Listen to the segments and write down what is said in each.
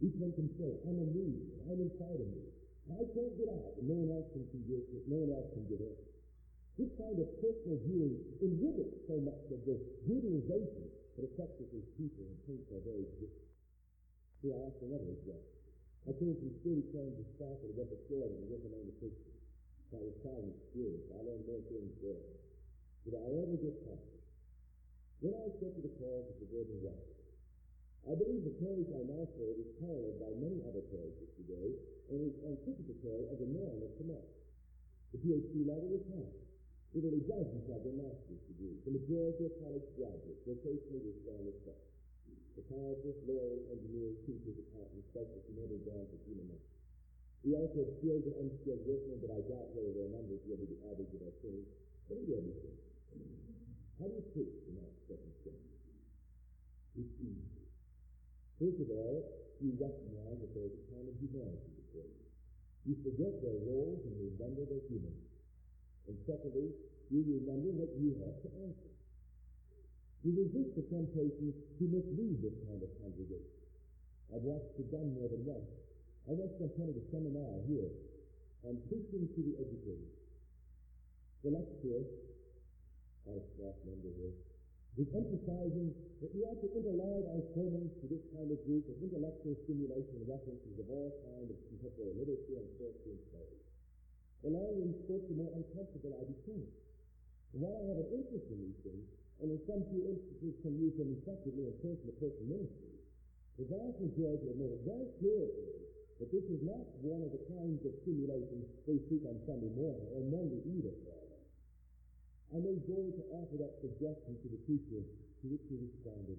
Each one can say, I'm a me, I'm inside of me. I can't get out, and no one else can get in. This kind of personal viewing inhibits so much of the brutalization that affects us as people and paints our very existence. Here, I ask another example. I came from City Train to Stockton and went to Florida and went among the pictures. That was quite an experience. I learned more things there. Did I ever get tired? Then I accepted the call to suburban Washington. I believe the parish I now serve is paralleled by many other parishes today and is anticipatory of the norm of tomorrow. The PhD level is high. Literally dozens have their master's degrees. The majority of college graduates, vocationally with standard stuff. Psychiatrists, lawyers, engineers, teachers, accountants, specialists in every branch of human nature. We also have skilled and unskilled workmen, but I doubt whether their numbers will be the average of our cities. But it will be true. How do you preach in that circumstance? It's easy. First of all, you recognize that there is a kind of humanity before you. You forget their roles and remember their humanness. And secondly, you remember what you have to answer. You resist the temptation to mislead this kind of congregation. I've watched it done more than once. I once attended a seminar here on preaching to the educated. The lecturer, out of staff member here, is emphasizing that we ought to interlard our sermons to this kind of group of intellectual stimulation and references of all kinds of contemporary literature and poetry and plays. The longer we spoke, the more uncomfortable I became. And while I have an interest in these things, and in some few instances can use them effectively in person-to-person ministry, the vast majority have made it very clear to me that this is not one of the kinds of stimulation they seek on Sunday morning or Monday either for all that. I made bold to offer that suggestion to the teacher, to which he responded,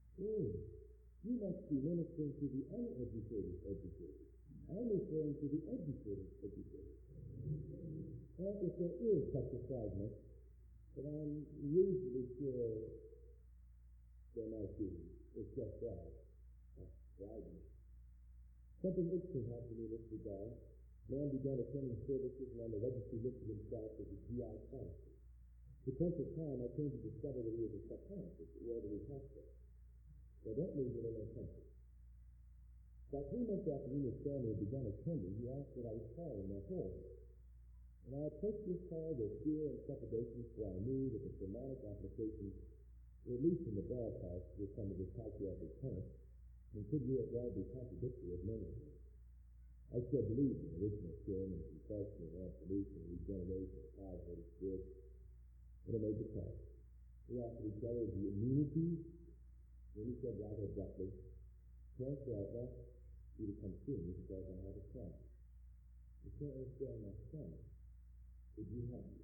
you must be ministering to the uneducated educated. I'm referring to the educated educated. Well, if there is such a fragment, but I'm usually sure there might be. It's just that. Fragment. Something interesting happened to me in this regard. Man began attending services and on the registry listed himself as a GI pharmacist. The course of time, I came to discover that he was a psychiatrist at Waterloo Hospital. So I don't leave it in their country. About 3 months after he and his family had begun attending, he asked that I was calling their home. And I approached this call with fear and trepidation, for I knew that the sermonic applications were at least in the ballpark with some of his psychiatric tenets, and could yet well be contradictory of many. I still believe in original sin and confession and absolution and regeneration of power of the Holy Spirit. And I made the call. We offered each other the immunity. Then he said rather abruptly, "Pastor, I'd like you to come see me because I have a son. You can't understand my son. Would you help me?"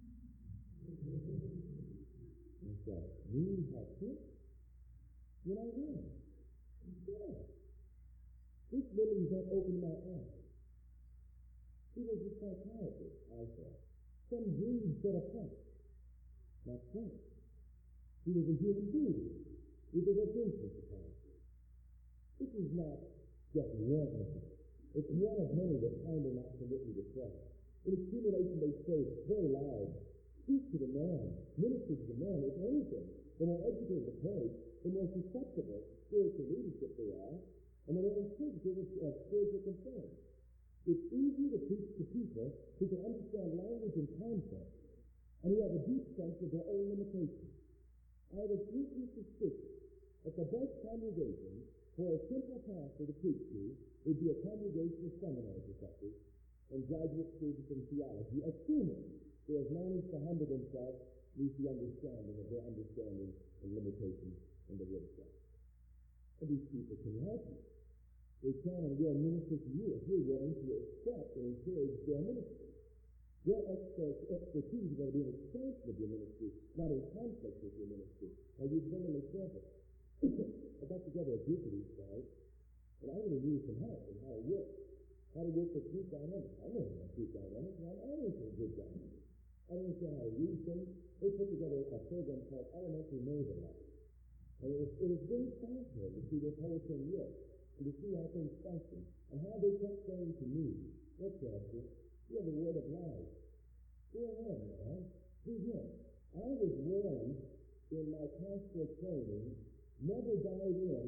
And I said, "You help him?" Then I will. Yeah. This little event opened my eyes. He was a psychiatrist, I thought. Some breed set apart. That's right. He was a human being with a vocation capacity. This is not just one of them. It's one of many that time will not permit me to say. In accumulation, they say it's very loud. Speak to the man, minister to the man. If anything, the more educated the parents, the more susceptible to spiritual leadership they are, and the more insensitive of spiritual concerns. It's easy to preach to people who can understand language and concept, and who have a deep sense of their own limitations. I have a deeply suspicion that the best congregation for a simple pastor to preach to would be a congregation of seminary professors and graduate students in theology, assuming they have managed to humble themselves with the understanding of their understanding and limitations in the Word of God. And these people can help you. They can and will minister to you if you're willing to accept and encourage their ministry. Your expertise will be an expansion of your ministry, not in conflict with your ministry. Are you willing to accept it? I got together a group of these guys, and I really needed some help in how to work. How to work with group dynamics. I know how group dynamics, and I'm always in group dynamics. I don't understand how to use things. They put together a program called Elementary Neighbor Life. And it was very fascinating to see their poetry and work, and to see how things function, and how they kept saying to me, "Look, Pastor, you have a word of life. Go ahead, man. Do this." I was warned in my pastoral training, never dive in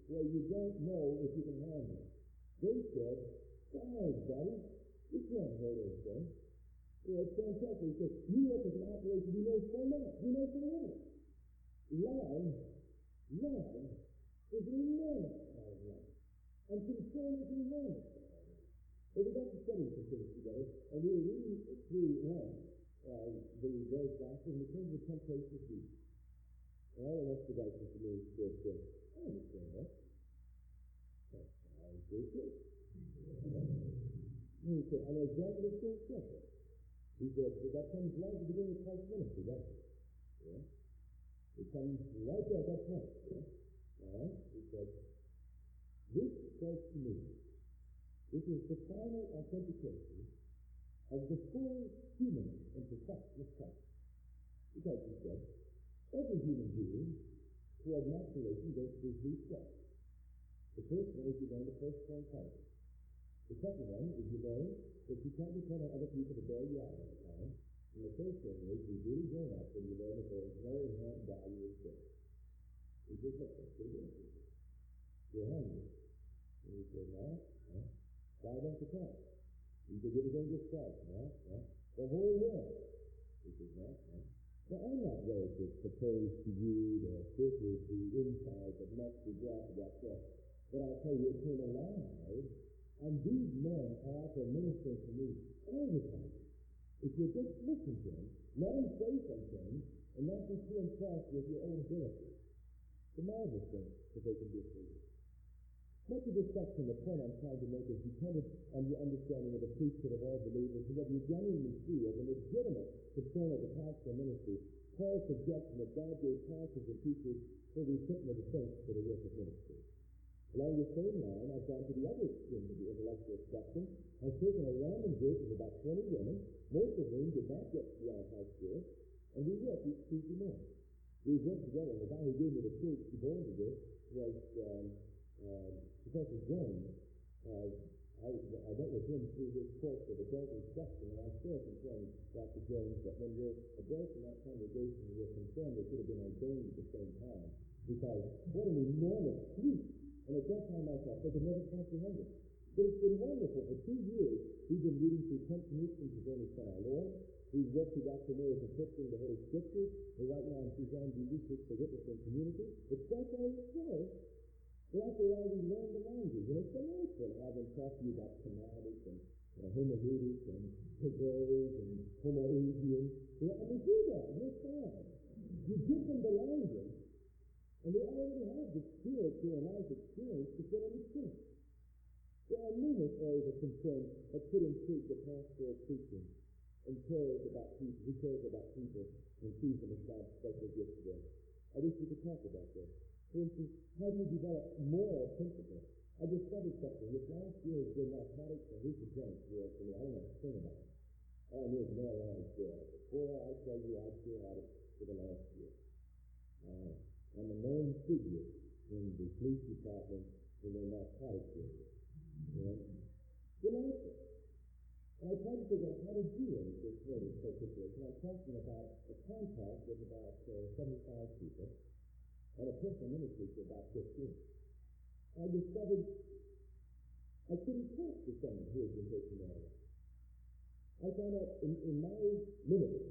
where you don't know if you can handle it. They said, sorry, buddy, you can't hold anything. It's fantastic. He said, you work as an operation, you know so much. You know so little. Love is an enormous part of life. And concern is an enormous part of life. So we got to study some things together, and we were reading through the various gospels, and we came to the temptation of Jesus. And all the rest of the guys to me said, I understand that. That's how I do too. And he said, I know exactly what you're saying. He said, that comes right at the beginning of Christ's ministry, doesn't it? Yeah. It comes right there at that point. Yeah. All right? He said, this says to me, this is the final authentication of the full human and perfection of Christ. Because he said, every human being toward maturation goes through three steps. The first one is you learn the first form concept. The second one is you learn that you can't depend on other people to bail you out all the time. And the third thing is you really grown up and you learn that there is no inherent value of sin. You just look, that's pretty good. You're hungry. And you say, dive into Christ. You could get again just Christ. The whole world. You say, Now, I'm not going to propose to you that this is the insight that must be brought to that step. But I'll tell you, it came alive, and these men are out there ministering to me all the time. If you just listen to them, let them say some things, and not be too impressed with your own ability. It's a marvelous thing that they can do for you. Much of this section, the point I'm trying to make is dependent on your understanding of the priesthood of all believers, and whether you genuinely see as a legitimate concern of the pastoral ministry, Paul's suggestion that God gave pastors and teachers for the equipment of the saints for the work of ministry. Along the same line, I've gone to the other extreme of the intellectual spectrum. I've taken a random group of about 20 women, most of whom did not get beyond high school, and we worked each Tuesday morning. We worked together, and the guy who gave me the church to go into this was Professor Jones. I went with him through his course of adult instruction, and I still confirm, Dr. Jones, that when we're adults in that congregation, we're concerned they should have been ordained at the same time. Because what an enormous feat! And at that time myself, I could never comprehend it. But it's been wonderful. For 2 years, we've been reading through 10 Phoenicians of Only Son Our Lord. We've worked with Dr. Moore's interpreting the Holy Scriptures. We're right now in Suzanne D. Research for Witness and Community. It's not all it says. After all, we learn the language. And it's delightful to have them talk to you about semantics and hermeneutics and prose and homoousian. And we do that. We're fine. You give them the language, and they already have the spiritual and life experience to fit understand. There are numerous areas of concern that could intrigue the pastor of preaching and cares about people, who cares about people and sees them as God's special gift to them. I wish we could talk about this. For instance, how do you develop moral principles? I discovered something. This last year has been narcotics and hallucinogenics world for me. I don't know a thing about it. All I knew is marijuana is good. Before I tell you, I sure had it for the last year. I'm a known figure in the police department in the narcotics area. Delightful. And I tried to figure out how to do anything for this particular. So I'm talking about a contact with about 75 people and a personal ministry to about 15. I discovered I couldn't talk to someone who had been taking marijuana. I found out in my limited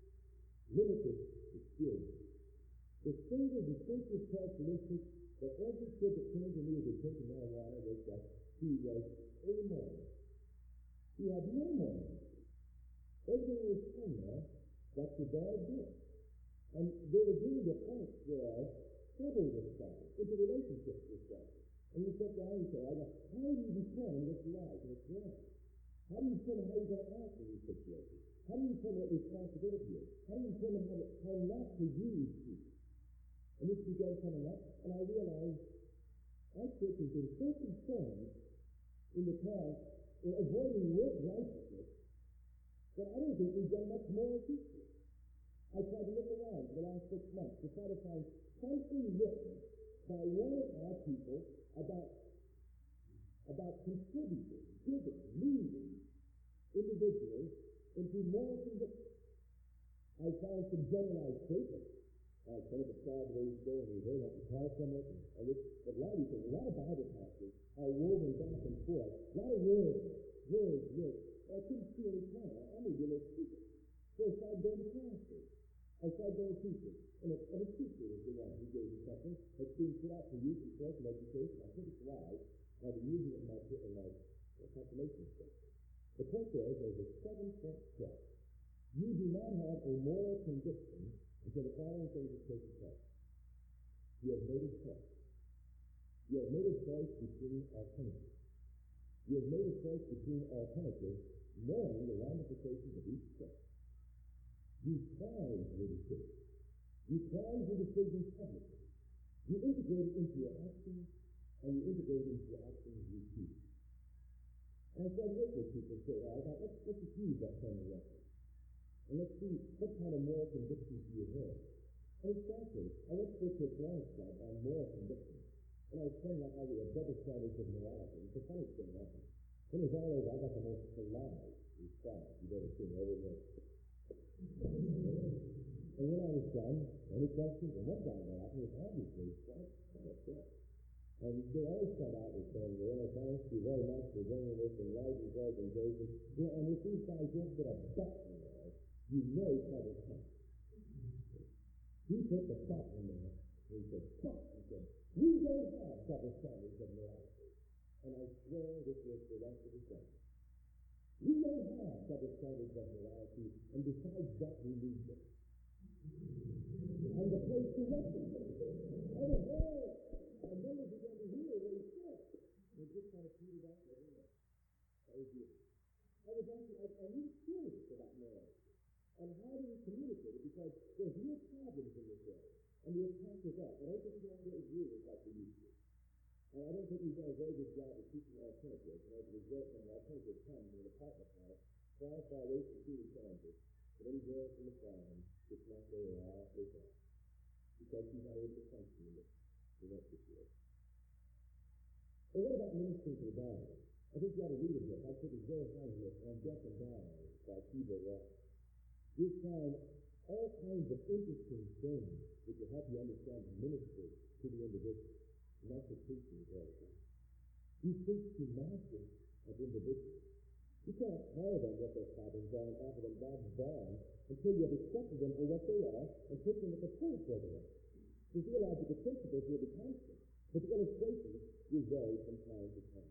experience, the single distinctive characteristic that every kid that came to me as a taking marijuana was that he was amoral. He had no morals. Everything was somewhere that's a bad deal. And they were getting to the point where trouble was started, into relationships were started. And you sit down and say, how do you determine what's right and what's wrong? How do you determine how you're going to act in these situations? How do you determine what responsibility is? How do you determine how not to use people? And this began coming up, and I realized our church has been so concerned in the past in avoiding work righteousness that I don't think we've done much moral teaching. I tried to look around for the last 6 months to try to find something written by one of our people about contributing, giving, leading individuals into moral conviction. I found some generalized statements, Some of the crowd where he's going, he heard like a car from it, but a lot of these things, a lot of Bible passages are woven back and forth. A lot of words. I couldn't see any time. I may be a little stupid. So I started going to classes. I started going to teachers. And a teacher was the one who gave me something that's being put out for youth and personal education. I think it's wise. I've been using it in my confirmation scripture. The point is, there's a 7-point step. You do not have a moral conviction until the following things have taken place. You have made a choice. You have made a choice between alternatives. You have made a choice between alternatives, knowing the ramifications of each choice. You tried your decision. You tried your decision publicly. You integrate it into your actions, and you integrate it into your actions you choose. And I said, look at people say, all right, let's just use that kind of reference. And let's see what kind of moral convictions do you have. And exactly, I went to a class club on moral convictions. And I was saying like how we have double standards of morality. It's a funny thing, right? When it was all over, I got the most polite response you've ever seen over there. And when I was done, any questions? And one guy got out and was obviously quite upset. And they always start out with saying, well, thank you very much for bringing this enlightened presentation. You know, and if these guys just put a button there, you know trouble comes. He put the button there, and he said, fuck, he said, we don't have double standards of morality. And I swear this was the rest of the sentence. We don't have double standards of morality, and besides that, we need them. And the place to recognize it. I never began to hear what he said. It just kind of petered out and everything. That was beautiful. I was curious about morality. And how do we communicate it? Because there's real problems in this area. And the attack is up. I don't think we have to get rulers like we used to. And I don't think we've done a very good job of teaching alternatives. And as a result, when the alternative comes in an apartment house, far away from Keely, Kansas, and any girl from the farm just not go out with that. Because she's not able to function in that situation. So what about ministering to the body? I think you ought to read a book. I think it's very Heinrich on Death and Dying by Kiva Ross. You'll find all kinds of interesting things that will help you understand the ministry to the individual. And that's what preaching is all about. You preach to masses of individuals. You can't tell them what their problems are and offer them God's bond until you have accepted them for what they are and take them at the point where they are. The theological principles will be constant, but the illustrations will vary from time to time.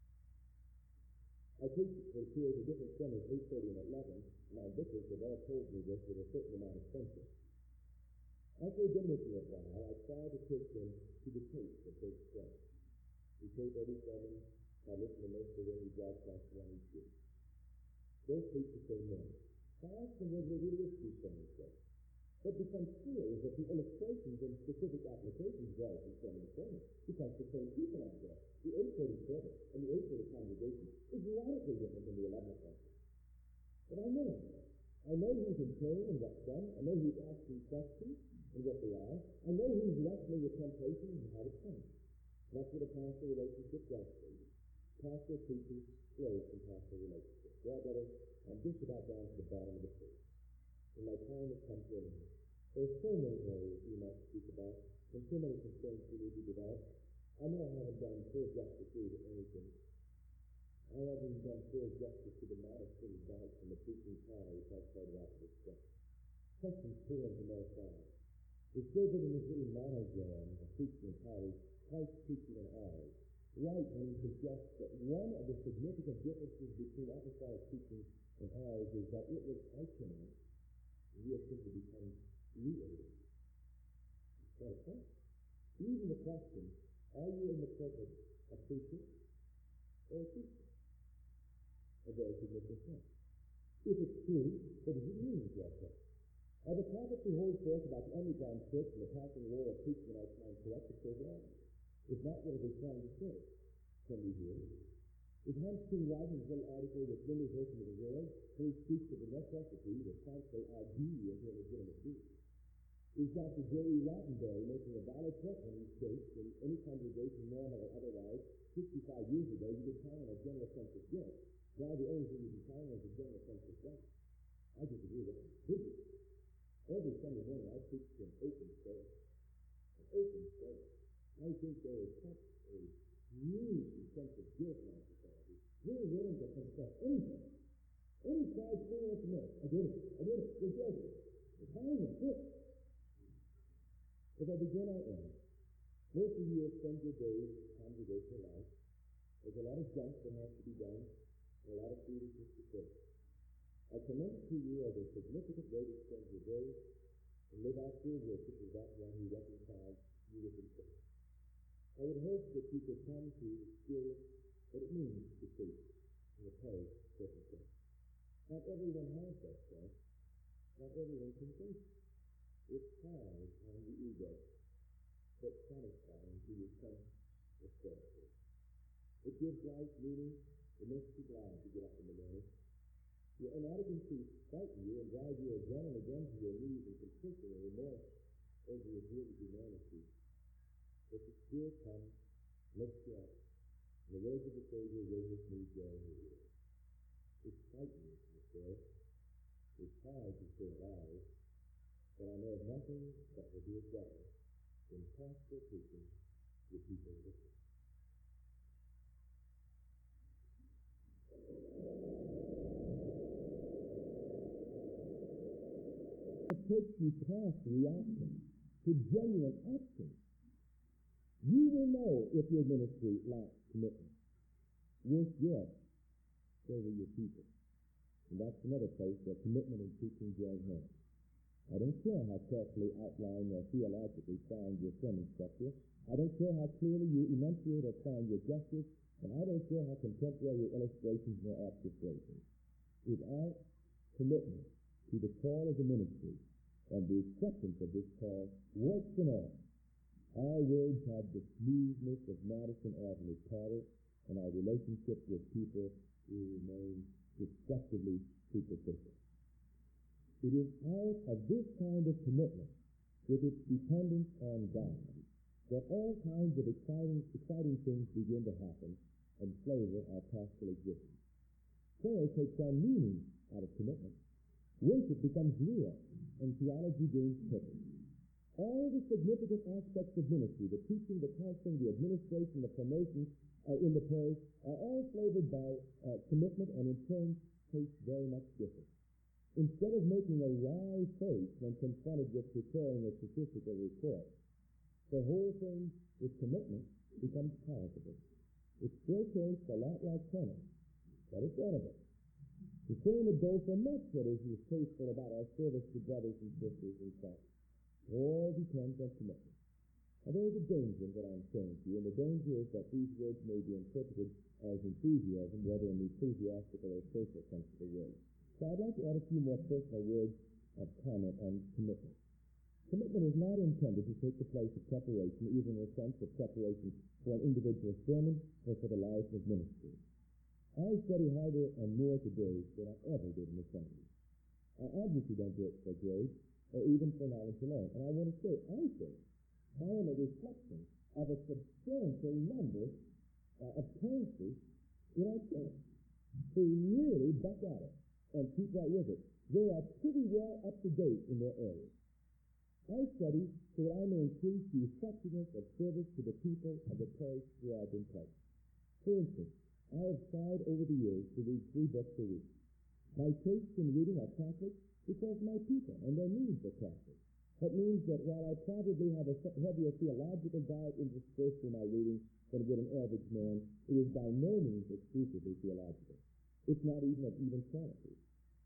I preach for a period of different sermons, 8:30 and 11, and my vicars have all told me this with a certain amount of friendship. After they've been with me a while, I try to take them to the tape that takes place. We tape every sermon. I listen to most of them. We broadcast 1 each week. Those preach the same morning. I ask them whether they really listen to sermons there. What becomes clear is that the illustrations and specific applications vary from sermon to sermon, because the same people out there, the 8:30 service and the 8:30 congregation, is radically different than the 11 service. But I know who's in pain and what's done. I know who's asking questions and what they are. I know who's wrestling with temptation and how to change. That's what a pastor relationship does for you. Pastor teachers flows from pastor relationships. Well, brother, I'm just about down to the bottom of the page. And my time has come to an end. There's so many areas we might speak about, and so many concerns we need to develop. I know I haven't done full justice to anything. I haven't done full justice to the modest little bites from the preaching power which I started out to discuss. Questions 4 and 5. It's so good in this little monogram of preaching powers, Christ's preaching and ours. Right when he suggests that one of the significant differences between apostolic preaching and ours is that it was itinerant, and we have simply become reiterated. It's quite a point. Even the question, are you in the pulpit a preacher or a teacher? A very significant point. If it's true, what does it mean to us? Are the prophets who hold forth about the underground church and the passing role of preaching in our time correct or so wrong? If not, what are they trying to say? Can we hear it? Is Hans King writing his little article with windows open to the world, where he speaks of the necessity to translate our duty into a legitimate duty? Is Dr. Jerry Rattenberry making a valid point when he states in any congregation, normal or otherwise, 65 years ago, you could count on a general sense of guilt. Now the only thing you can count on is a general sense of God. I disagree with that. Every Sunday morning I preach an open space. An open space. I think there is such a huge sense of guilt in our society. We're willing to confess anything. Any crowd clear as milk. I did it. You're guilty. The time is it. If I begin, I end. Most of you have spent your days in congregational life. There's a lot of junk that has to be done, and a lot of foolishness to say. I commend to you as a significant way to spend your days and live out your worship as that one who reconciles you with himself. I would hope that you could come to experience what it means to preach in the parish circumstance. Not everyone has that strength. Not everyone can think. It's hard on the ego, but satisfying to your sense of self-worth. It gives life meaning. It makes you glad to get up in the morning. Your inadequacies frighten you and drive you again and again to your knees in contrition and remorse over your guilty humanity. But the Spirit comes, lifts you up, and the words of the Savior raises me joy in you. It's frightening, I say. It's hard to stay alive, but I know of nothing that will do it better than pastoral preaching to people listening. It takes you past reaction to genuine action. You will know if your ministry lacks commitment. Worse yet, so will your people. And that's another place where commitment and preaching join hands. I don't care how carefully outlined or theologically sound your sermon structure. I don't care how clearly you enunciate or find your justice. And I don't care how contemporary your illustrations or orchestrations. Without commitment to the call of the ministry and the acceptance of this call, works and all, our words have the smoothness of Madison Avenue pattern, and our relationship with people will remain destructively superficial. It is out of this kind of commitment, with its dependence on God, that all kinds of exciting things begin to happen and flavor our pastoral existence. Prayer takes on meaning out of commitment. Worship becomes real, and theology gains purpose. All the significant aspects of ministry, the teaching, the counseling, the administration, the promotion in the parish, are all flavored by commitment and in turn taste very much different. Instead of making a wry face when confronted with preparing a statistical report, the whole thing with commitment becomes palatable. It still tastes a lot like tennis, but it's edible. The same would go for much that is tasteful about our service to brothers and sisters in Christ. All depends on commitment. Now there is a danger in what I'm saying to you, and the danger is that these words may be interpreted as enthusiasm, whether in the ecclesiastical or social sense of the word. So I'd like to add a few more personal words of comment on commitment. Commitment is not intended to take the place of preparation, even in the sense of preparation for an individual sermon or for the life of ministry. I study harder and more today than I ever did in the 70s. I obviously don't do it for grades or even for knowledge alone. And I want to say, I think I am a reflection of a substantial number of pastors in our church who really buck at it and keep right with it. They are pretty well up to date in their areas. I study so that I may increase the effectiveness of service to the people of the parish where I've been placed. For instance, I have tried over the years to read 3 books a week. My tastes in reading are Catholic because my people and their needs are Catholic. That means that while I probably have a heavier theological diet interspersed in my reading than would an average man, it is by no means exclusively theological. It's not even of even quality.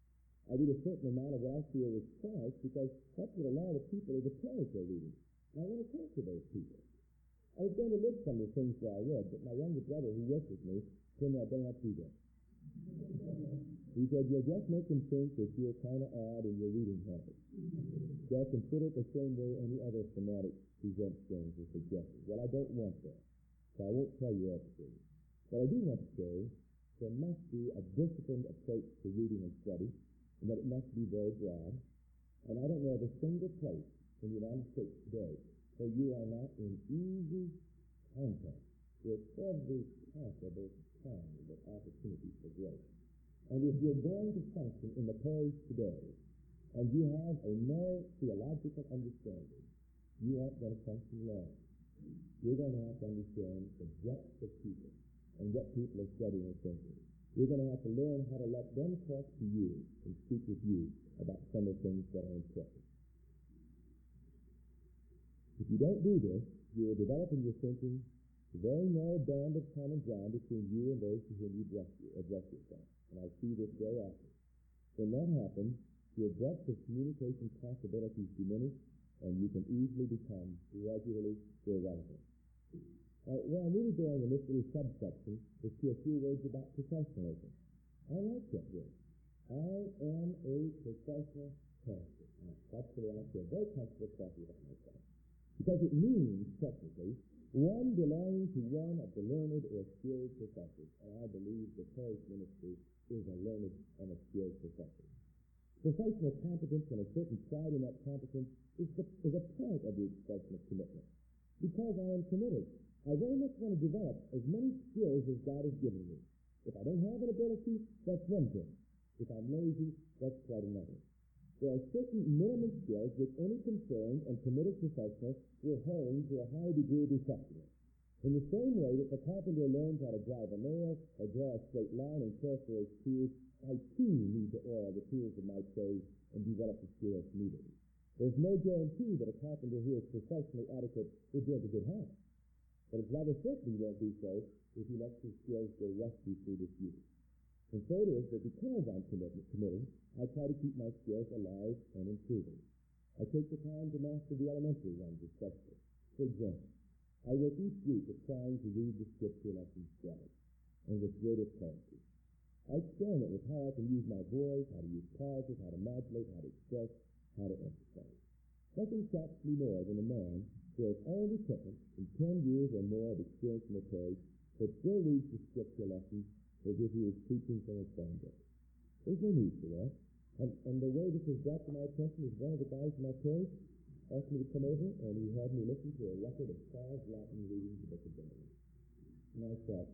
I read a certain amount of what I feel is Christ because that's what a lot of people in the parish are reading. And I want to talk to those people. I was going to list some of the things that I read, but my younger brother who works with me told me I don't have to do that. He said, you're just making think that you're kind of odd in your reading habits. Just consider it the same way any other fanatic presents things or suggestions. Well, I don't want that, so I won't tell you everything. But I do want to say there must be a disciplined approach to reading and study, and that it must be very broad. And I don't know of a single place in the United States today where you are not in easy contact with every possible kind of opportunity for growth. And if you're going to function in the parish today, and you have a narrow theological understanding, you aren't going to function well. You're going to have to understand the depths of people and what people are studying and thinking. You're going to have to learn how to let them talk to you and speak with you about some of the things that are important. If you don't do this, you're developing your thinking a very narrow band of common ground between you and those to whom you address yourself. And I see this very often. When that happens, your breadth of communication possibilities diminish, and you can easily become regularly irrelevant. What I'm really doing in this little subsection is to a few words about professionalism. I like that word. I am a professional pastor. That's the way I feel very comfortable talking about myself. Because it means, technically, one belonging to one of the learned or skilled professors. And I believe the parish ministry is a learned and a skilled professor. Professional competence and a certain pride in that competence is a part of the expression of commitment. Because I am committed, I very much want to develop as many skills as God has given me. If I don't have an ability, that's one thing. If I'm lazy, that's quite another. There are certain minimum skills which any concerned and committed professional will hone to a high degree of effectiveness. In the same way that the carpenter learns how to drive a nail or draw a straight line and care for his tools, I too need to oil the tools of my trade and develop the skills needed. There's no guarantee that a carpenter who is professionally adequate will build a good house. But it's rather certain he won't do so if he lets his skills go rusty through disuse. And so it is that because I'm committed, I try to keep my skills alive and improving. I take the time to master the elementary ones especially. For example, I work each week at trying to read the scripture lessons well and with greater clarity. I experiment with how I can use my voice, how to use pauses, how to modulate, how to express, how to emphasize. Nothing shocks me more than a man who has all the equipment and 10 years or more of experience in the parish but still reads the scripture lessons as if he was preaching from a phone book. There's no need for that. And the way this was brought to my attention is one of the guys in my parish asked me to come over, and he had me listen to a record of Charles Latin reading the book of Daniel. And I thought,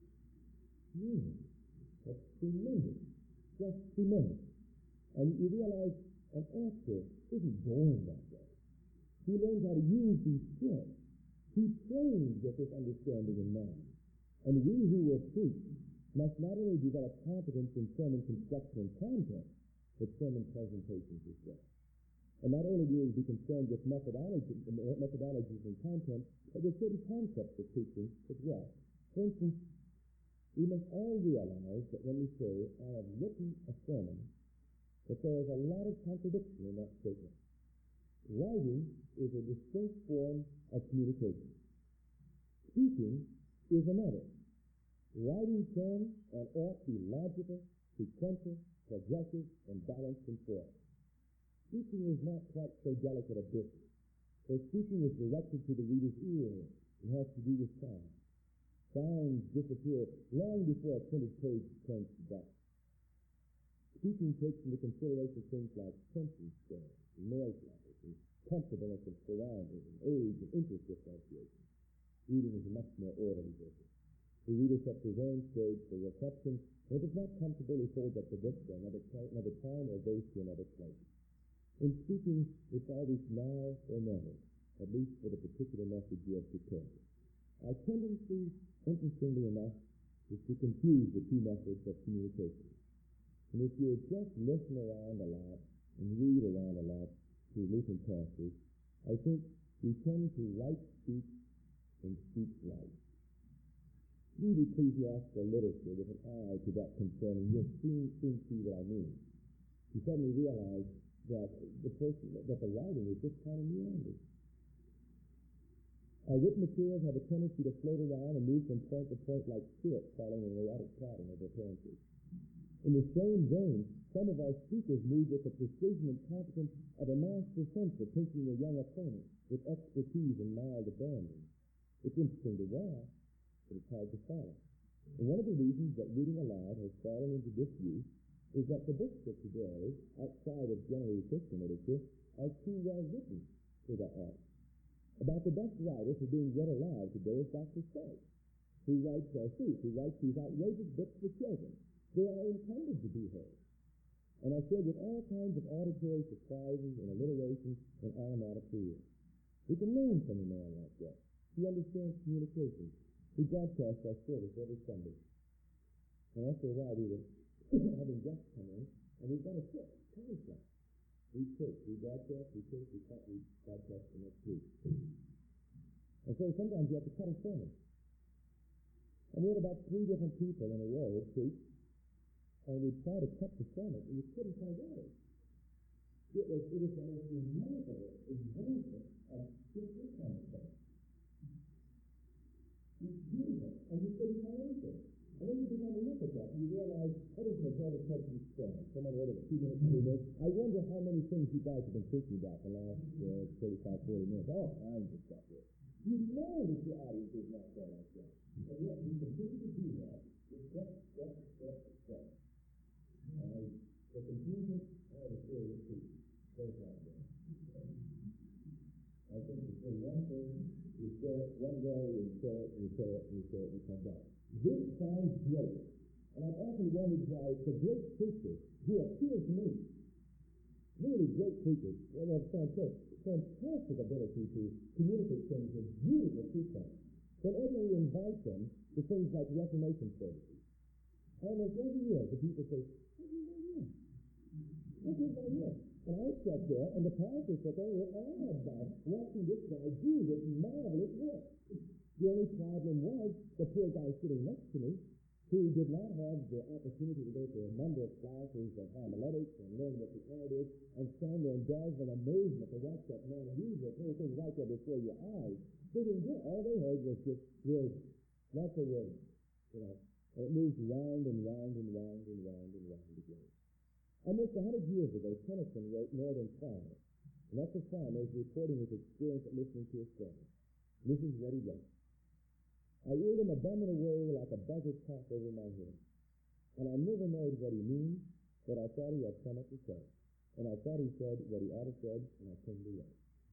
that's tremendous. Just tremendous. And you realize an actor isn't born that way. He learns how to use these skills. He trains with this understanding in mind. And we who will preach must not only develop competence in sermon construction and content, but sermon presentations as well. And not only will we be concerned with methodologies and content, but with certain concepts of preaching as well. For instance, we must all realize that when we say, I have written a sermon, that there is a lot of contradiction in that statement. Writing is a distinct form of communication. Speaking is another. Writing can and ought to be logical, sequential, progressive, and balanced in form. Speaking is not quite so delicate a business, for speaking is directed to the reader's ear and has to do with sound. Sounds disappear long before a printed page turns to dust. Speaking takes into consideration things like tension scale, noise levels, and comfortableness of surroundings, and age and interest differentiation. Reading is a much more orderly business. The reader sets his own stage for reception, and if it's not comfortable, he folds up the book for another time or goes to another place. In speaking, it's always now or never, at least for the particular message you have prepared. Our tendency, interestingly enough, is to confuse the two methods of communication. And if you just listen around a lot and read around a lot to Lutheran pastors, I think we tend to write speak and speak right. Read ecclesiastical literature with an eye to that concern, and you'll soon see what I mean. You suddenly realize that the writing is just kind of meandering. Our written materials have a tendency to float around and move from point to point like spirits following an erotic pattern of appearances. In the same vein, some of our speakers move with the precision and competence of a master fencer taking a young opponent with expertise and mild abandon. It's interesting to watch, but it's hard to follow. And one of the reasons that reading aloud has fallen into disuse is that the books of today, outside of generally Christian literature, are too well written for that art. About the best writer for being read aloud today is Dr. Seuss, who writes these outrageous books for children. They are intended to be heard. and are filled with all kinds of auditory surprises and alliterations and onomatopoeia. We can learn from a man like that. He understands communication. He broadcasts our service every Sunday. And after a while, we were having guests come in, and we've got a shift, time slot. We preach, we broadcast, we preach, we broadcast the next week. And so sometimes you have to cut a sermon. And we had about 3 different people in a row preach, and we tried to cut the sermon, and you couldn't find words. It was the most remarkable example of scripture content. It's beautiful, and you couldn't find anything. And then you begin to look at that, and you realize, what is the whole attention span? Someone wrote it 2 minutes, 3 minutes. I wonder how many things you guys have been preaching about the last 35, 40 minutes. All kinds of stuff here. You know that your audience is not there like that. And yet we continue to do that. It's step. The confusion, I have a serious truth. Goes like that. I think it's in one thing, you say it one day, you say it, you come back. This sounds great. And I've often wondered why the great preachers who appeal to me, really great preachers, they have fantastic ability to communicate things in beautiful sequence. Whenever we invite them to things like Reformation services, almost every year the people say, what is that here? What is that here? And I sat there, and the pastor said they were awed by watching this guy do this marvelous work. The only problem was the poor guy sitting next to me, who did not have the opportunity to go through a number of classes of homiletics and learn what the art is, and stand there in dazzling amazement to watch that man use it, everything right there before your eyes. They didn't get all they heard was just words, lots of words, and it moves round and round and round and round and round again. Almost 100 years ago, Tennyson wrote Northern Fire, and that's a farmer reporting his experience at listening to a sermon. This is what he wrote. I heard him bumming away like a buzzard cock over my head, and I never knowed what he means, but I thought he had something to say, and I thought he said what he ought to said, and I turned away.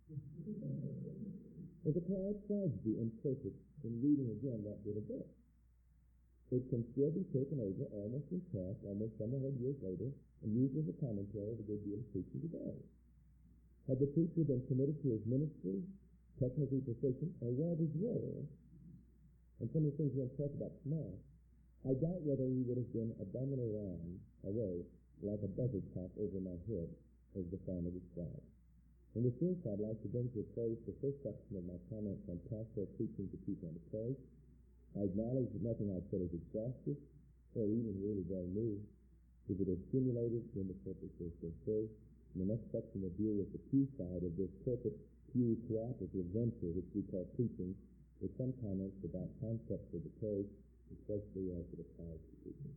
There's a quiet tragedy implicit in reading again that bit of book. It can still be taken over almost in half, almost 700 years later, and used as a commentary of a good deal of preaching today. Had the preacher been committed to his ministry, technically proficient, or well his role, and some of the things we're going to talk about tomorrow, I doubt whether he would have been bumming around away like a buzzard cock over my head, as the farmer described. In this case, I'd like to bring to a close the first section of my comments on pastoral preaching to people on the page. I acknowledge that nothing I've said is exhaustive, or even really very new. If it is stimulated, then the purpose is fulfilled. In the next section, we'll deal with the pew side of this pulpit pew cooperative venture, which we call preaching, with some comments about concepts of the page, especially as it applies to preaching.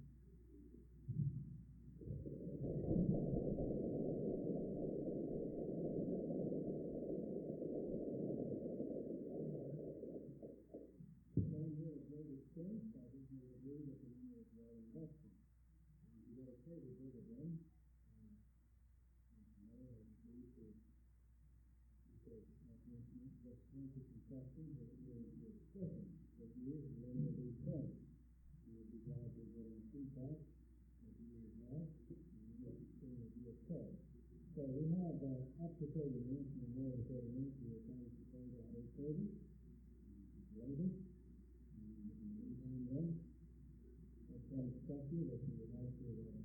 So we have up to 30 minutes, and more than 30 minutes, we are trying to close at 8:30. Later, anytime then, let's have a discussion that we would like to look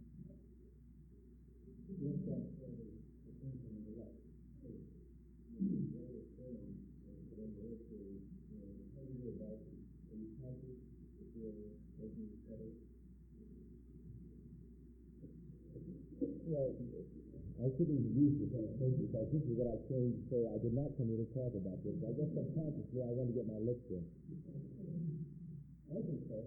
at for the attention of the left. Well, I shouldn't use this illustration because this is what I came to say. I did not come here to talk about this. I guess subconsciously I wanted to get my lips in. I think so.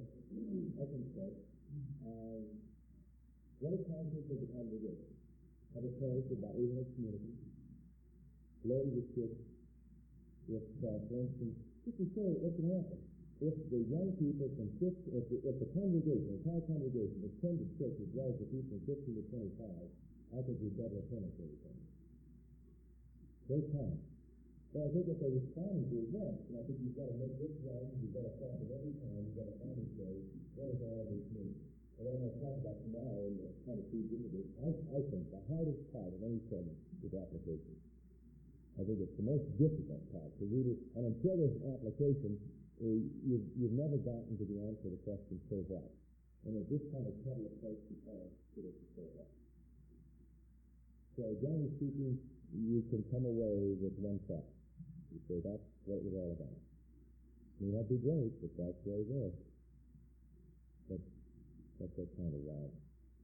What is conscious of the congregation? I was told about even a community. Lord, you should, if, for instance, just to say what can happen. If the young people consist, if the congregation, the entire congregation, attended church as well as the people from 15 to 25, I think we'd better attend everything. They come. So I think if they respond to events, and I think you've got to make this right, you've got to stop it every time, you've got to find a say, what does all this mean? And I'm going to talk about tomorrow and kind of feeds into this. I think the hardest part of any study is application. I think it's the most difficult part to read it. And until there's application, you've never gotten to the answer to the question, so what? And at this kind of kettle approach, you can't get it to so what. So generally speaking, you can come away with one thought. You say, that's what it was all about. It may not be great, but that's what it is. That's that kind of ride.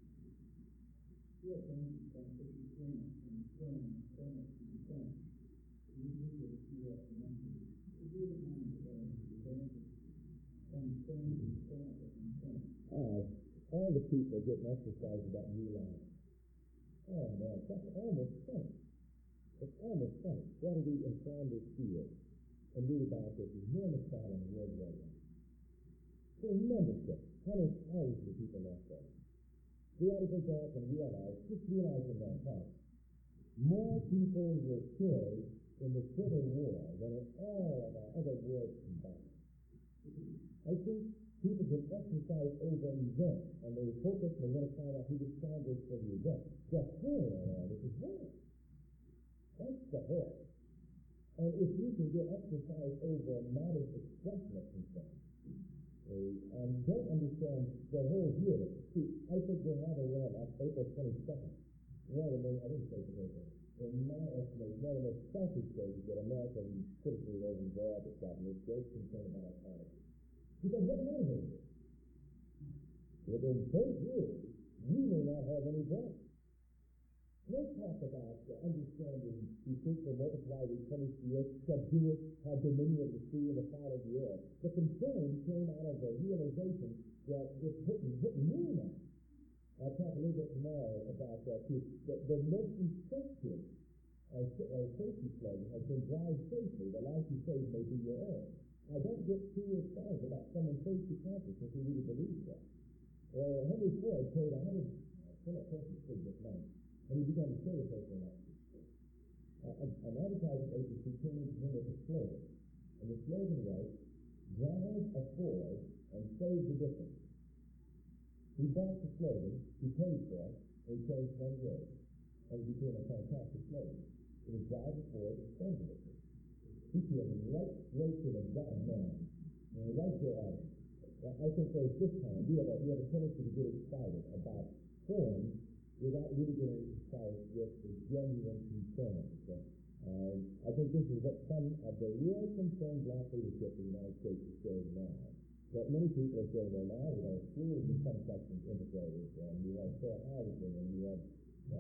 Yes, and if you can, and from so much to be done, you need to see what the number is. It's really kind of the benefit. Concern is so much of concern. All the people getting exercise about New Line. Oh, man, that's almost funny. It's almost funny. Kennedy and Sanders Field and read about this enormous battle in World War I. Tremendous thing. How many thousands of people left there? We ought to go back and just realize in their hearts, more people were killed in the Civil War than in all of our other wars combined. I think people can exercise over events, and they focus and they want to find out who the Sanders for the event. The horror of all this is horror. That's the horror. And if you can get exercise over a modern expression of concern, and don't understand the whole view of it. See, I think we'll have a run on April 22nd. I didn't say today, in my estimation, one of the most selfish days that American citizens have involved itself in this great concern about our economy. Because what matters is, within 10 years, we may not have any breath. Let's talk about understanding the things that multiply, replenish the earth, subdue it, have dominion of the sea and the fowl of the air. The concern came out of the realization that it's hitting me now. I'll talk a little bit tomorrow about that too. The most effective safety slogan has been drive safely. The life you save may be your own. I don't get too excited about someone's safety consciousness if he really believes that. Henry Ford paid $100 money. And he began to say the person that. An advertising agency came into him with a slogan. And the slogan was, drive a Ford and save the difference. He bought the slogan, he paid for it, and he changed one word. And it became a fantastic slogan. It was drive a Ford and save the difference. He feels right to the God man. And right there at it. I think there's this time, we have a tendency to get excited about forms without really getting excited with the genuine concern. So, I think this is what some of the real concerned black leadership in the United States is saying now. That many people are saying, well, now we have schools in some sections integrated, and we have fair housing, and we have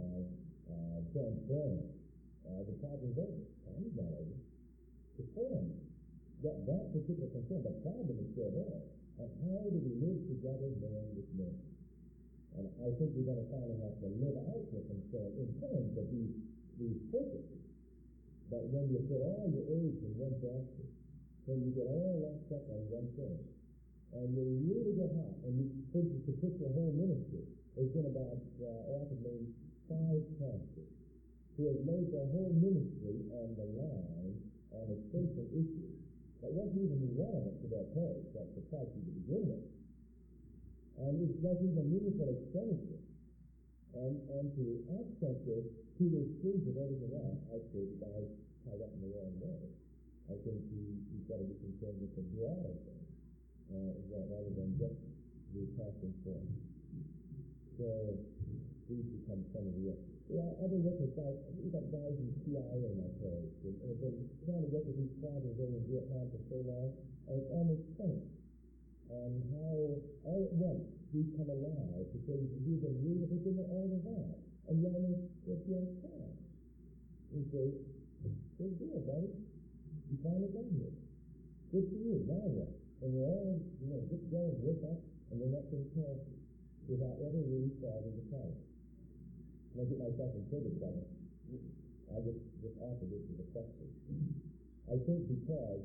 transparency. The problem is over. Time is not over. It's form. That particular concern, the problem is still there. And how do we live together man with man? And I think we're going to finally have to live out the concern in terms of these purposes. But when you put all your eggs in one basket, when you get all locked up on one thing, and you really get hot, and you think you could put your whole ministry, there's been about, often 5 pastors who have laid their whole ministry on the line on a social issue that wasn't even relevant to their parish, that's the price to begin with. And it wasn't even meaningful expenditure. And to access it to the extremes of everything else, I think the guy tied up in the wrong way. I think he's got to be concerned with the broader thing, rather than just the passing form. So these become some of the other witnesses. We've got guys in the CIA in our parish and have been trying to look at these problems over in Vietnam for so long, and it's almost funny. And how all at once we come alive to say we've been reading it in all the while. And you almost get your time. You say, good deal, buddy. You finally got here. Good for you. Now what? And we're all, get going with us, and we're not going to tell you without ever really solving the problem. And I get myself in trouble about it. I just offer this as a question. I think because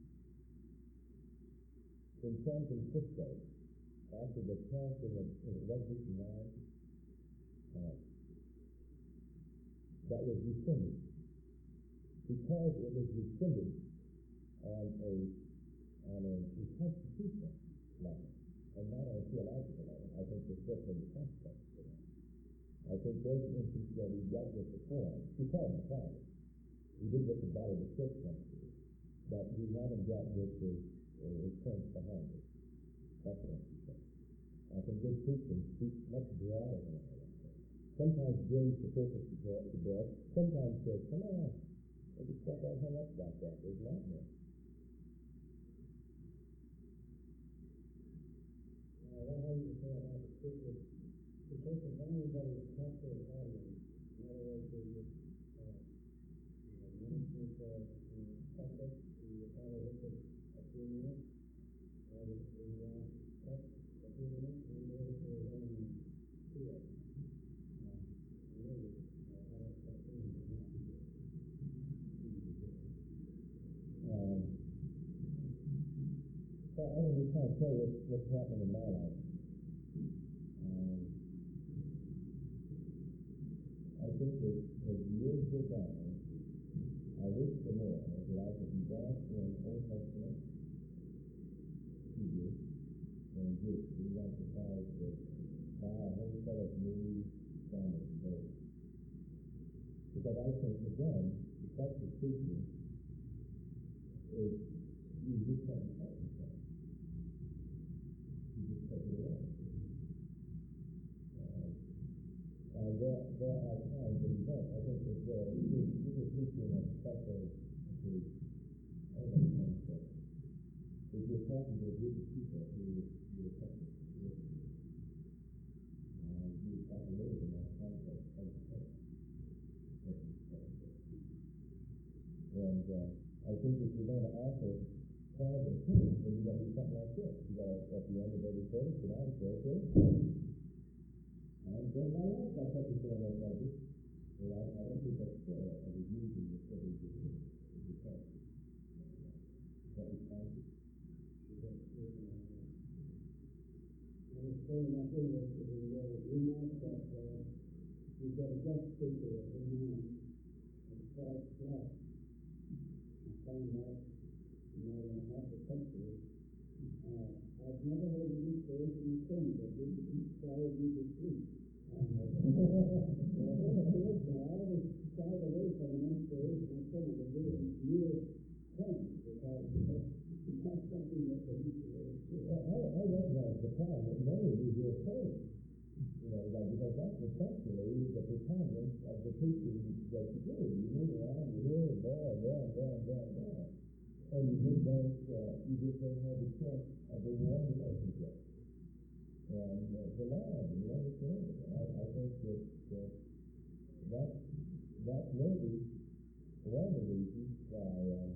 in San Francisco, after the passing of Resolution 9, that was rescinded. Because it was rescinded on a constitutional level, and not on a theological level. I I think there's different concepts for that. I think there's an interest that we got with the form. We call it private. We did get the body of the church next to it. But we haven't got with the sense behind it. That's what I'm saying. I think good preaching speaks much broader than all that. Sometimes brings the purpose to bear. Sometimes says, come on, let's just step out hung up about that. There's not more. I don't know how you say about the scripture. The case of anybody's pastoral audience, in other words, the ministry for public, the fellowship of 2 minutes, or the text of 2 minutes, and the other for only 2 of them. Really, how that's that thing is not to do. So I think we can't tell what's happening in my life. I think that as years go by, I wish the more that I could be back in Old Testament Hebrew and Greek. We want to try to buy a whole set of new standards today. Because I think, again, effective teaching is you just can't help yourself. You just take it away. There are times when you don't. I think that you were teaching a special to concept. If you're talking to a group of people who you're talking to, you talk a little bit about concept of the faith. And I think if you're going to offer private opinion, then you've got to do something like this. You got to, at the end of every service, sit down and say, okay, I'm going my life. That's what you're saying, that's what I don't think that's fair. I was using the privilege of the text. Is that responsive? I was saying that thing was to be remarked that we've got a guest speaker at the moment. It's called Flash. I found out more than half the country. I've never heard an inspiration in sermon that didn't inspire you to sleep. I always shied away from an inspirational sermon that didn't near home because it's not something that can inspire. I recognize the problem that many of you here face. Because that's essentially the preponderance of the preaching that you do. You move around, you here and there and there and there and there and there. And you just don't have the chance of the one relationship. And the love and the understanding. I think that's maybe one of the reasons why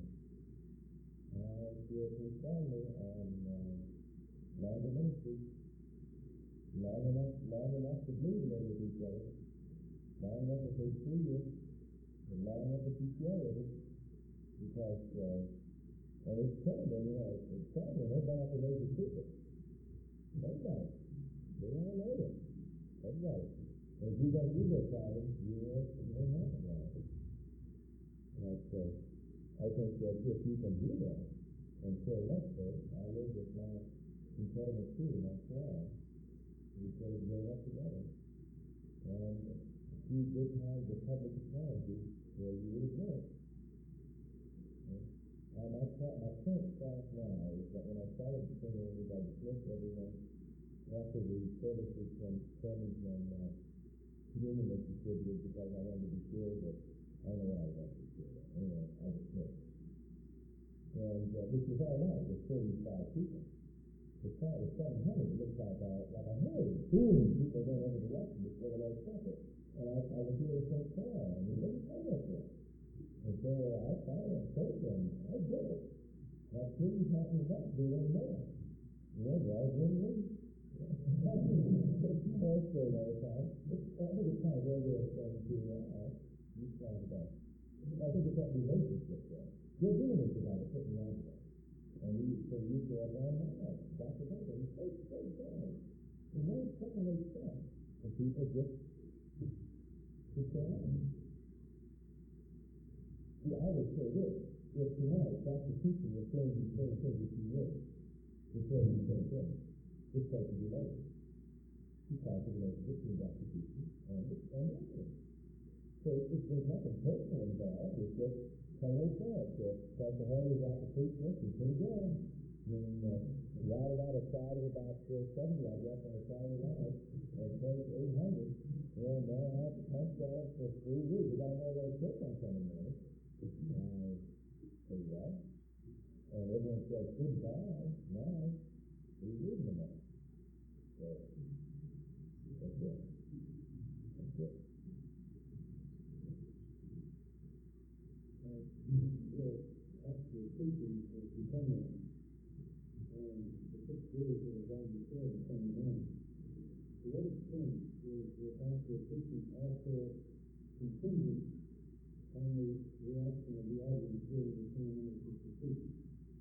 I feel so strongly on longer ministry. Long enough to bleed with each other. Long enough to take 3 years. And long enough to be share with it. Because and it's terrible, it's terrible. Nobody knows the secret. Nobody. They all know it. Everybody. And if you've got ego problems, you won't have it now. I think that if you can do that, and so much so, I live with my incredible crew, my squad, we sort of grow up together. And a few good times of public apology where you would have learned. My current staff now is that when I started the singing, I dismissed everyone after the services from sermons and communion was distributed because I wanted to be sure that I don't know what I was going to be sure of. Anyway, I dismissed. And which was all right, there's 35 people. The crowd was 700, it looks like a herd. Boom! People are going over the direction before the Lord's Supper. And I was here to St. Paul, and we didn't say that. And so I finally told them, I did it. That kid's happening back, they don't know. They're all doing it. That's good all the time. I think it's kind of one way of saying to you try the best. I think it's that relationship there. You're doing it without it putting you on there. And so you say, no, Dr. Baker, he's so bad. And one separate stuff. And people just say, see, I would say this. If tonight Dr. Teacher was saying these same things that you would, he's saying these same things. It's supposed to be later. because of the victory of execution and evidence. So there's nothing personal involved. It's just total fact that Pastor Harley was out to preach this. He's pretty good. And right about a Friday, about 70, I guess, on a Friday night, and closed 800. And now I have to punch down for 3 weeks. We got another church on Sunday morning. Say what? And everyone says, goodbye. Now, we're reading them all. So, that's it. That's it. Actually, preaching is becoming, and the 6 years that is on the show is coming down. To what extent is the pastor preaching also contingent on the reaction of the audience during the sermon of the preaching?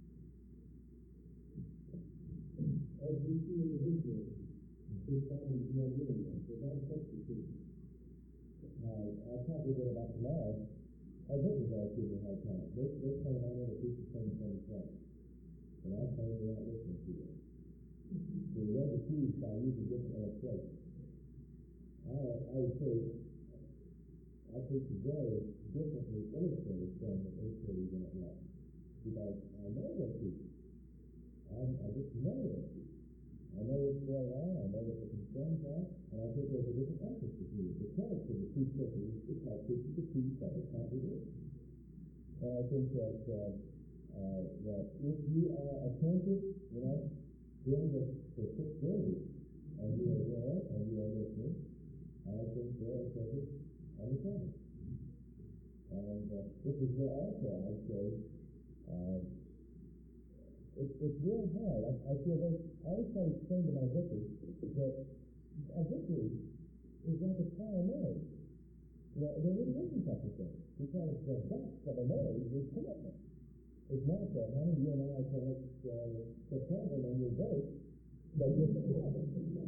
As we see individually, his problems we are dealing with, does that affect the preaching? I'll talk a little bit about tomorrow. I think we're going to give me a hard time. They're coming out of the preacher training from the front. And I'm saying they're not listening to it. They're accused by using different illustrations. I would say, I think today is differently illustrated from the illustrated than it was. Because I know they're teaching. I just know they're teaching. I know what's going on. I know what the concerns are. And I think there's a different emphasis here. The character of the two churches is like preaching to two separate congregations. And I think that if you are attentive, during the 6 days, and you are there and you are listening, I think they're attentive on the Sabbath. And this is where also I say, it's real hard. I feel I always try to explain to my vicars that a victory is like a trial marriage. There really isn't such a thing. Because the best of a marriage is commitment. It's not that, honey, you and I can September and you're both, but you're together.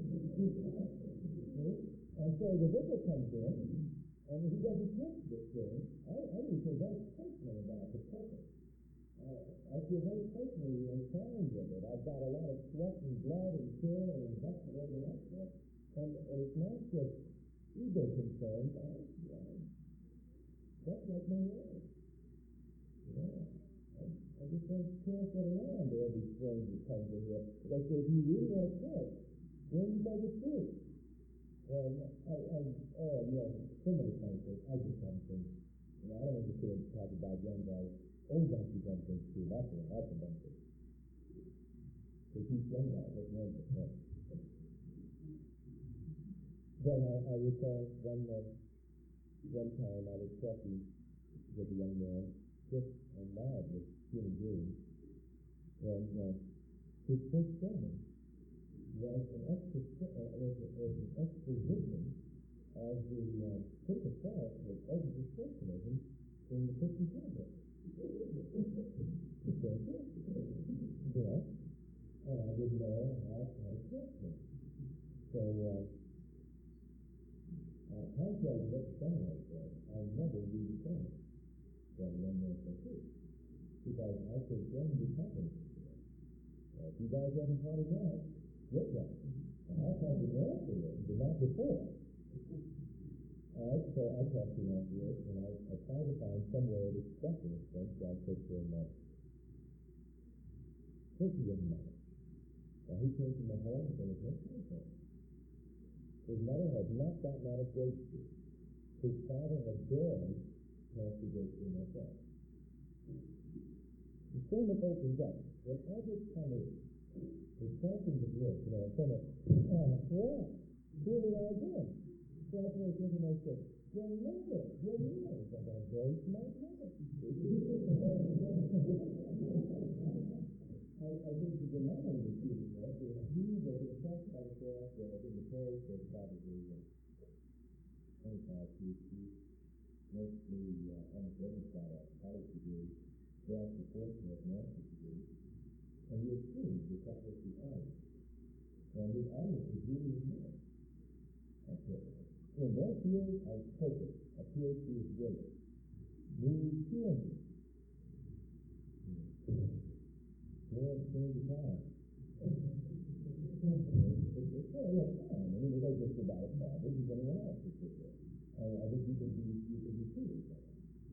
And so the vicar comes in, and he doesn't touch this thing. I need to feel very personal about the purpose. I feel very personally inclined with it. I've got a lot of sweat and blood and care and investment over the rest of it. And it's not just ego concerns. That's like my life. I just don't pass it around to every friend that comes in here. But I say, if you really want to pray, then you got to get through. And so many times I just have things. I don't want to sit and talk about young guys. Old guys do dumb things too. That's a dumb thing. They teach young guys what young guys know. Then I recall one time I was talking with a young man, just a marvelous human being, and his first sermon was an exposition of the critical fault of existentialism in the Christian context. And I didn't know how to teach it. So, contrary to what the seminary said, I never read the sermon. Well, one more so too. Because I said, then you company. If you guys haven't caught it out, get that. I'll talk to you afterwards, but not before. So I talked to him afterwards, and I tried to find some way of expressing it. So I said to him, "Take a young man." Now he came from the home, and there was no contact. His mother had not gotten out of grade school. His father had barely passed the grade school himself. The sermon opens up. When Albert Camus is talking to this, from what? Here we are again. So I was thinking, I said, remember, I got a very smart mother. I think the demand of shooting that is he was impressed by the fact that in the parish there's probably 25 PhDs, mostly almost everyone's got a college degree, vast proportion of master's degree, and he assumes that that was the audience. And his audience is really immense. In their field of focus, a PhD is great. We need 200. More exchange of time. It's very much time. I mean, they got it bad as anyone else is there. I think you can be true with that.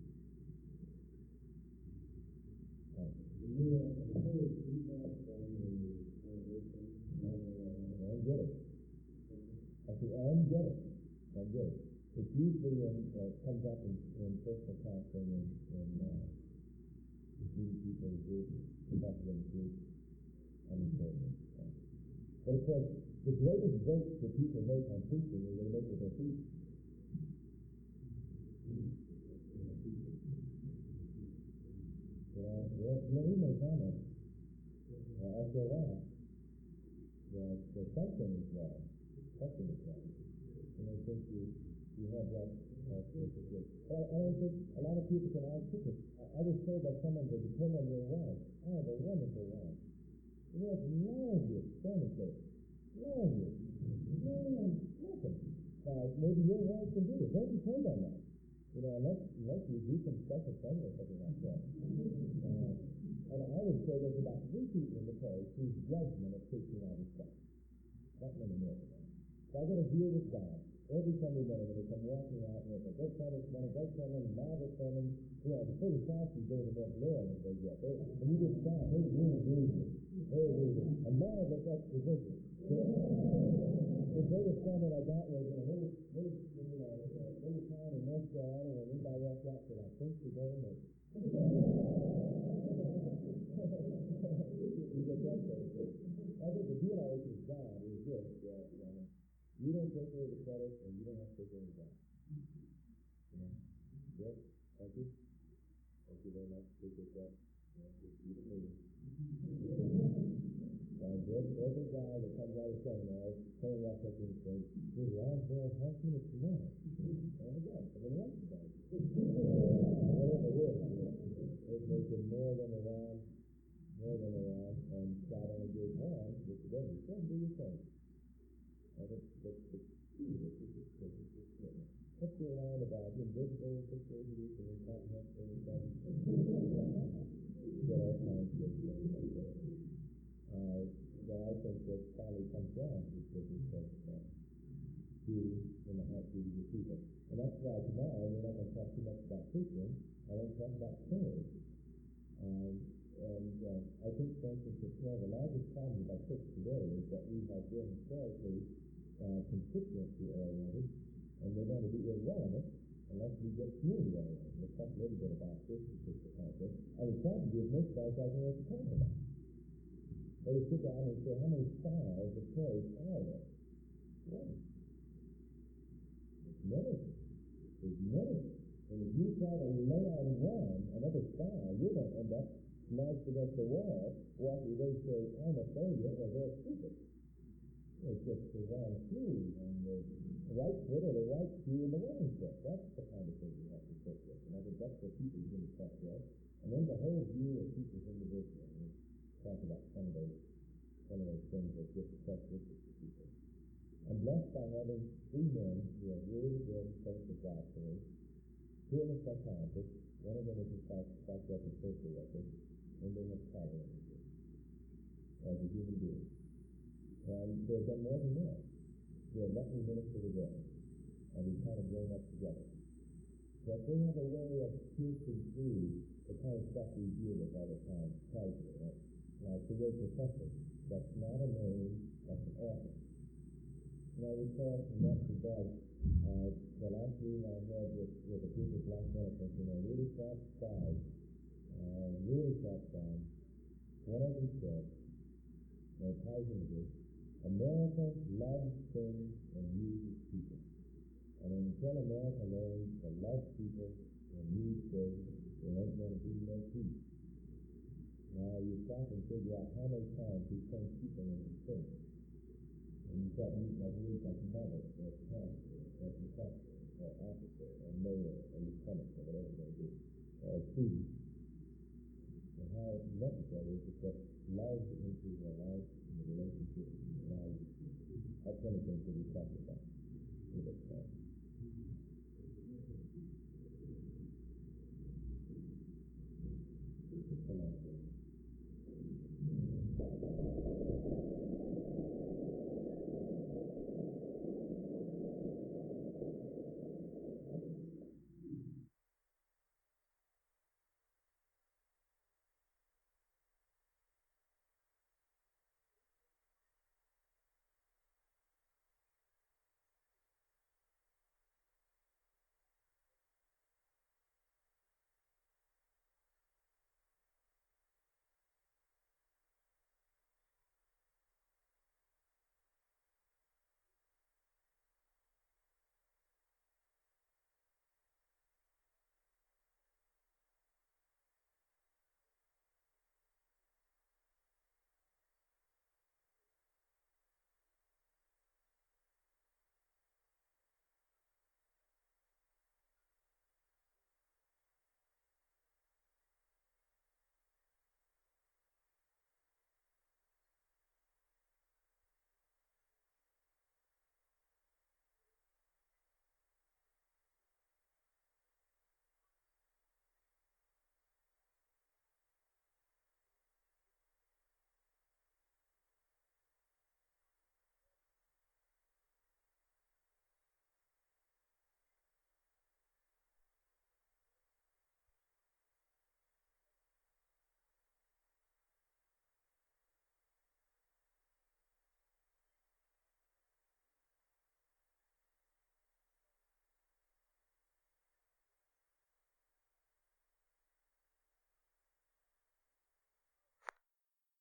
Angelic. I say angelic. Angelic. It's usually comes up in personal counseling and meeting people in groups, talking in groups, unemployment. But of course, the greatest vote that people make on preaching is they make with their feet. We may comment after a while that something is wrong. Something is wrong. And I think you have that. But I don't think a lot of people can answer it. I was told by someone to depend on your wife. I have a wonderful wife. It was largest benefit. Largest. Nothing. Maybe your wife can do it. Don't depend on that. Unless you do some special thing or something like that. And I would say there's about 3 people in the place whose judgment of preaching all this stuff. Not many more. So I got to deal with God every Sunday morning when they come walking out and it's a great sermon, marvelous sermon. The pretty fast you go to their glory and they get there. And you just stop, hey, a marvelous exposition. The greatest sermon I got was in a little town in North Carolina where anybody else got said, I think you're going to make it. You get that thing. I think the deal always with God is this, that you don't take away the credit and you don't have to take away the God. Yes, thank you. Thank you very much. Appreciate that. You don't need it. Every guy that comes out of seminary, coming up with things, says, "Hey, I'm very happy with you now." And again, somebody else does. Whatever it is, they can more than around, and God only gave one, which then you said, do your thing. And it's the key. What's going on about invisible, 6 days a week, and incontinence, and stuff? Get all kinds of things. That I think that finally comes down to this business of beauty and the heart beauty of people. And that's why tomorrow we're not going to talk too much about preaching. I want to talk about prayers. I think, for instance, that one of the largest problems with our church today is that we have been historically constituency-oriented, and we're going to be irrelevant unless we get community-oriented. We'll talk a little bit about this particular concept. I was trying to give most guys I know what to talk about. They would sit down and say, how many styles of praise are there? One. There's many. There's many. And if you try to lay on one, another style, you're going to end up smashed against the wall, walking away saying, I'm a failure, or they're stupid. It's just the wrong shoe, and the right foot or the right shoe and the wrong foot. That's the kind of thing you have to cope with. And I think that's what people begin to talk with. And then the whole view of people's individual. Talk about some of those things that get such interest to people. I'm blessed by having 3 men who are really good friends of God to me. 2 of them are psychologists. One of them is a psychiatric social worker, and then a tolerant as a human being. And they've done more than that. They have let me minister to them, and we've kind of grown up together. But they have a way of piercing through the kind of stuff we deal with all the time, casually, right? Like the word professor. That's not a name, that's an office. And I recall in that regard, the last meeting I had with a group of black medicals, really satisfied. One of them said, and it ties into this, America loves things and uses people. And until America learns to love people and use things, there ain't going to be no peace. Now you stop and figure out how many times we turn people into things. And you start meeting like mother, or pastor, or professor, or officer, or mayor, or lieutenant, or whatever they do, or student. And how necessary is to put love into their life and the relationship and the values. That's one of the things that we talked about with us.